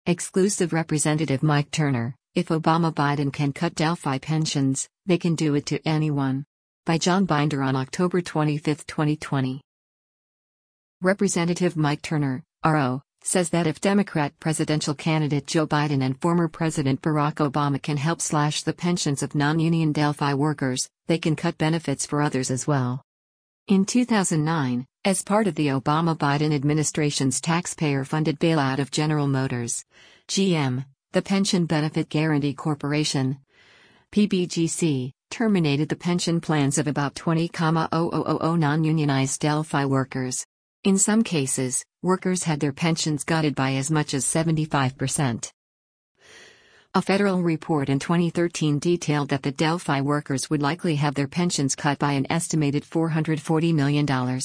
Exclusive Representative Mike Turner, if Obama-Biden can cut Delphi pensions, they can do it to anyone. By John Binder on October 25, 2020. Representative Mike Turner, RO, says that if Democrat presidential candidate Joe Biden and former President Barack Obama can help slash the pensions of non-union Delphi workers, they can cut benefits for others as well. In 2009, as part of the Obama-Biden administration's taxpayer-funded bailout of General Motors, GM, the Pension Benefit Guaranty Corporation, PBGC, terminated the pension plans of about 20,000 non-unionized Delphi workers. In some cases, workers had their pensions gutted by as much as 75%. A federal report in 2013 detailed that the Delphi workers would likely have their pensions cut by an estimated $440 million.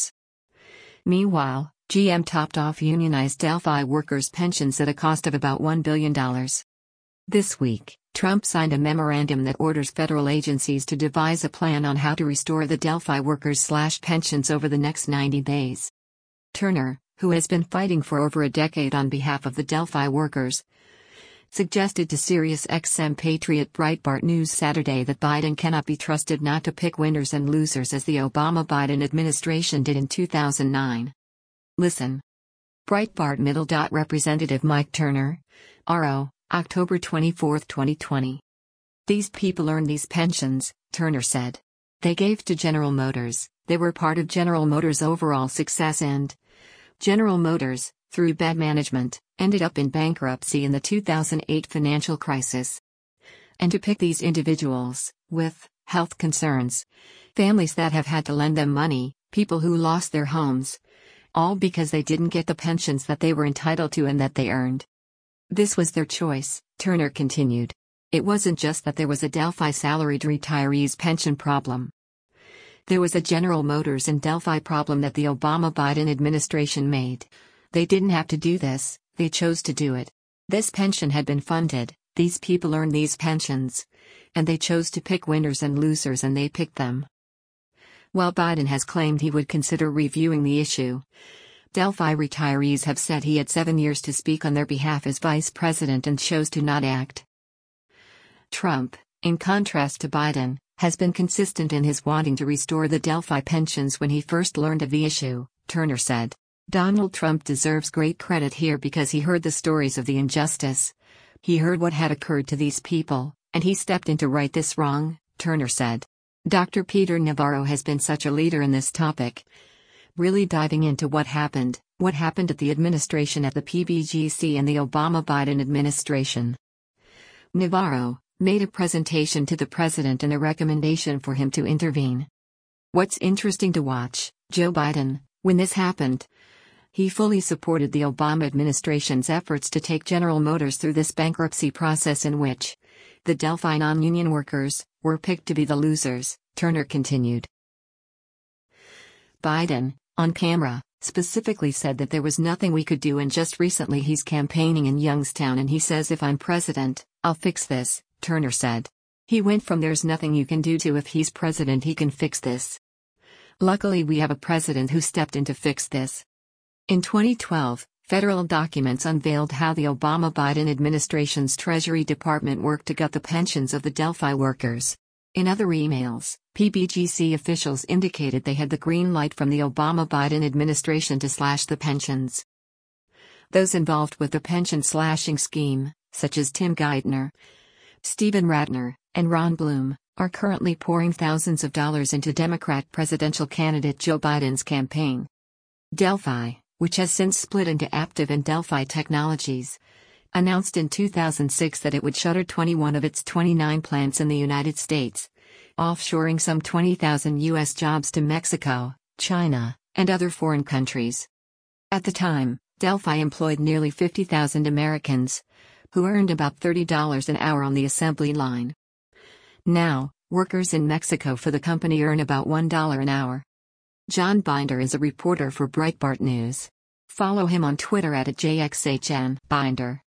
Meanwhile, GM topped off unionized Delphi workers' pensions at a cost of about $1 billion. This week, Trump signed a memorandum that orders federal agencies to devise a plan on how to restore the Delphi workers' slashed pensions over the next 90 days. Turner, who has been fighting for over a decade on behalf of the Delphi workers, suggested to SiriusXM Patriot Breitbart News Saturday that Biden cannot be trusted not to pick winners and losers as the Obama-Biden administration did in 2009. Listen. Breitbart Middle. Representative Mike Turner, RO, October 24, 2020. These people earn these pensions, Turner said. They gave to General Motors, they were part of General Motors' overall success, and General Motors, through bad management, ended up in bankruptcy in the 2008 financial crisis. And to pick these individuals, with health concerns, families that have had to lend them money, people who lost their homes, all because they didn't get the pensions that they were entitled to and that they earned. This was their choice, Turner continued. It wasn't just that there was a Delphi salaried retirees pension problem. There was a General Motors and Delphi problem that the Obama-Biden administration made. They didn't have to do this, they chose to do it. This pension had been funded, these people earned these pensions. And they chose to pick winners and losers and they picked them. While Biden has claimed he would consider reviewing the issue, Delphi retirees have said he had 7 years to speak on their behalf as vice president and chose to not act. Trump, in contrast to Biden, has been consistent in his wanting to restore the Delphi pensions when he first learned of the issue, Turner said. Donald Trump deserves great credit here because he heard the stories of the injustice. He heard what had occurred to these people, and he stepped in to right this wrong, Turner said. Dr. Peter Navarro has been such a leader in this topic, really diving into what happened at the administration at the PBGC and the Obama-Biden administration. Navarro made a presentation to the president and a recommendation for him to intervene. What's interesting to watch, Joe Biden, when this happened, he fully supported the Obama administration's efforts to take General Motors through this bankruptcy process in which the Delphi non-union workers were picked to be the losers, Turner continued. Biden, on camera, specifically said that there was nothing we could do, and just recently he's campaigning in Youngstown and he says if I'm president, I'll fix this, Turner said. He went from there's nothing you can do to if he's president he can fix this. Luckily we have a president who stepped in to fix this. In 2012, federal documents unveiled how the Obama-Biden administration's Treasury Department worked to gut the pensions of the Delphi workers. In other emails, PBGC officials indicated they had the green light from the Obama-Biden administration to slash the pensions. Those involved with the pension slashing scheme, such as Tim Geithner, Stephen Ratner, and Ron Bloom, are currently pouring thousands of dollars into Democrat presidential candidate Joe Biden's campaign. Delphi, which has since split into Aptiv and Delphi Technologies, announced in 2006 that it would shutter 21 of its 29 plants in the United States, offshoring some 20,000 U.S. jobs to Mexico, China, and other foreign countries. At the time, Delphi employed nearly 50,000 Americans, who earned about $30 an hour on the assembly line. Now, workers in Mexico for the company earn about $1 an hour. John Binder is a reporter for Breitbart News. Follow him on Twitter @JXHN Binder.